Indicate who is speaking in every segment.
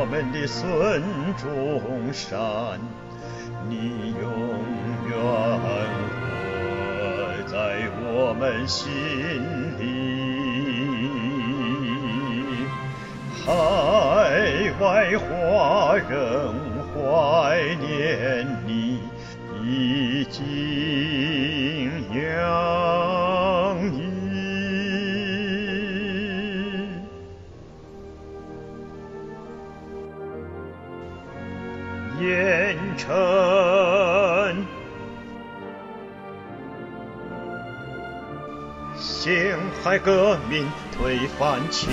Speaker 1: 们的孙中山，你永远活在我们心里。海外华人怀念你，已经洋溢。烟尘，辛亥革命推翻清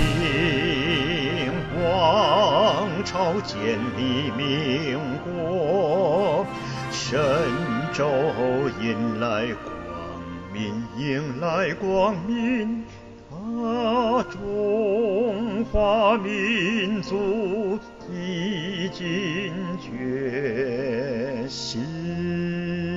Speaker 1: 王朝，建立民国，神州迎来光明，迎来光明。中华民族已经觉醒。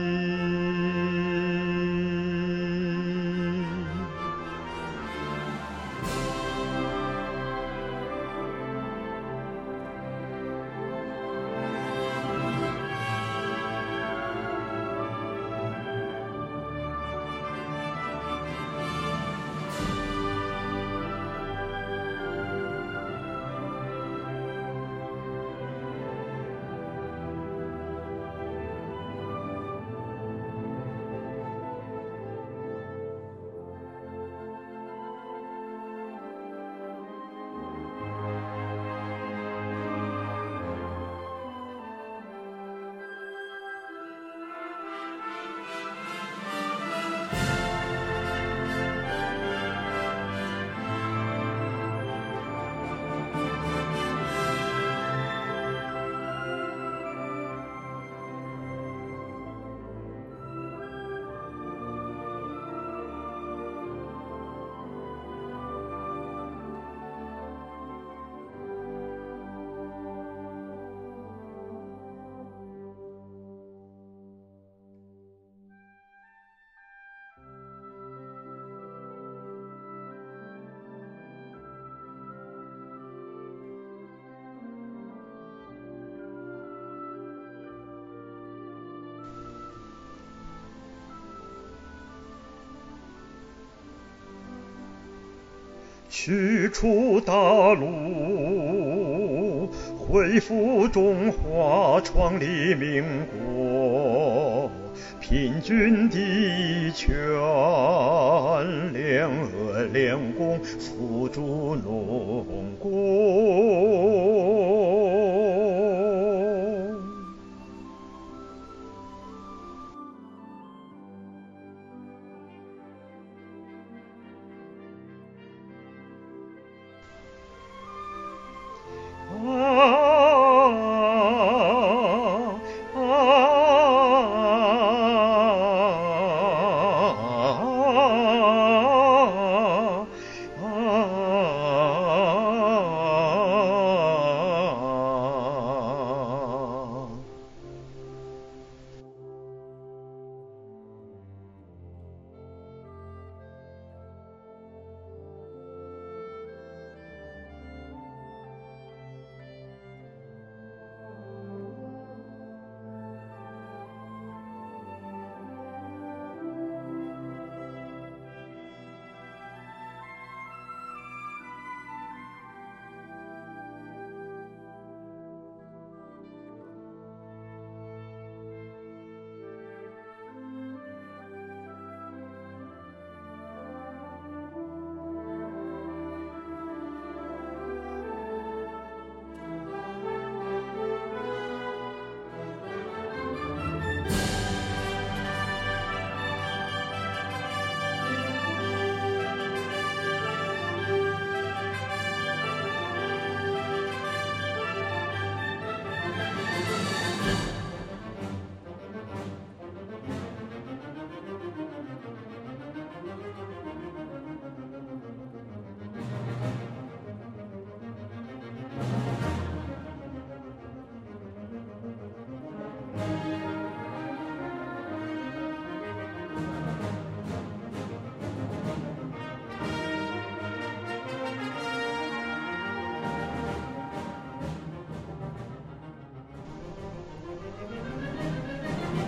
Speaker 1: 驱除大陆，恢复中华，创立民国，平均地权，联俄联共，扶助农工。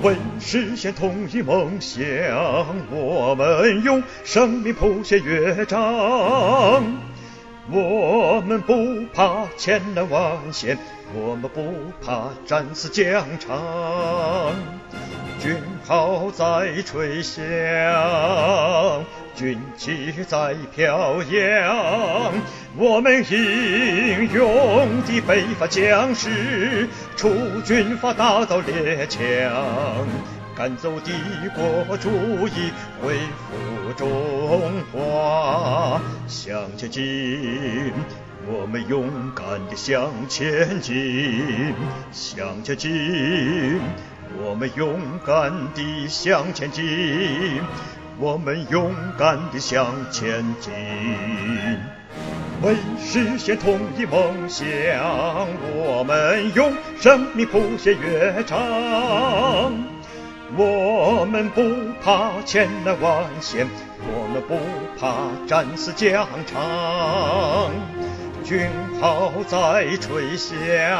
Speaker 1: 为实现统一梦想，我们用生命谱写乐章。我们不怕千难万险，我们不怕战死疆场。军号在吹响，军旗在飘扬，我们英勇的北伐将士，出军阀打造列强，赶走帝国主义，恢复中华。向前进，我们勇敢地向前进，向前进，我们勇敢地向前进，我们勇敢地向前进。为实现统一梦想，我们用生命谱写乐章。我们不怕千难万险，我们不怕战死疆场。军号在吹响，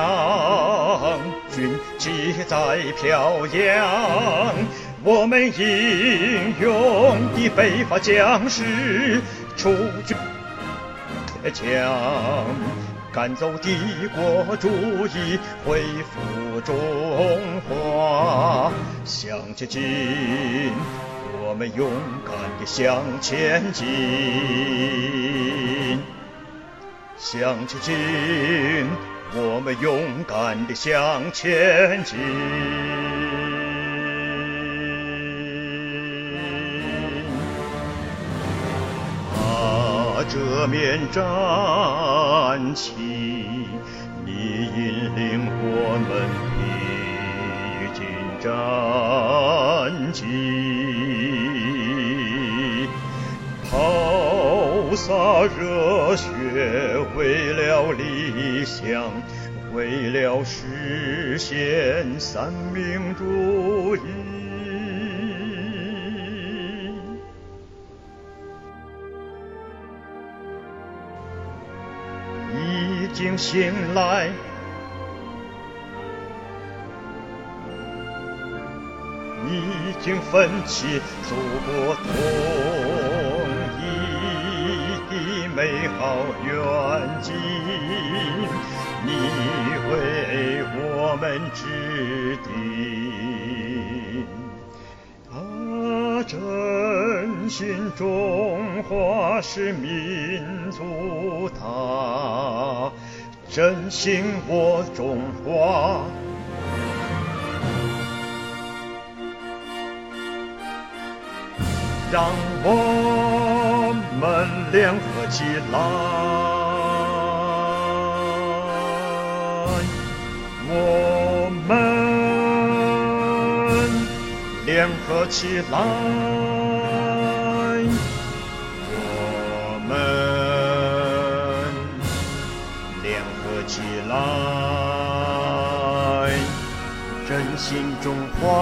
Speaker 1: 军旗在飘扬，我们英勇的北伐将士，出军列强，赶走帝国主义，恢复中华。向前进，我们勇敢地向前进，向前进，我们勇敢地向前进。这面战旗，你引领我们披荆斩棘，抛洒热血，为了理想，为了实现三民主义。已经醒来，已经奋起祖国统一的美好愿景，你为我们制定。振兴中华是民族大，振兴我中华。让我们联合起来，我们联合起来，我们联合起来，振兴中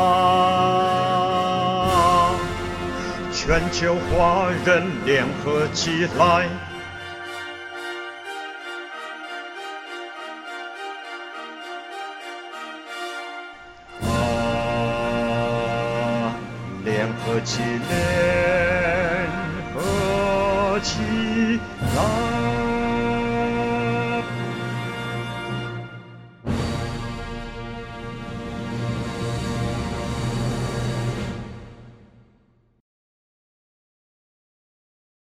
Speaker 1: 华，全球华人联合起来。联合起，联合起。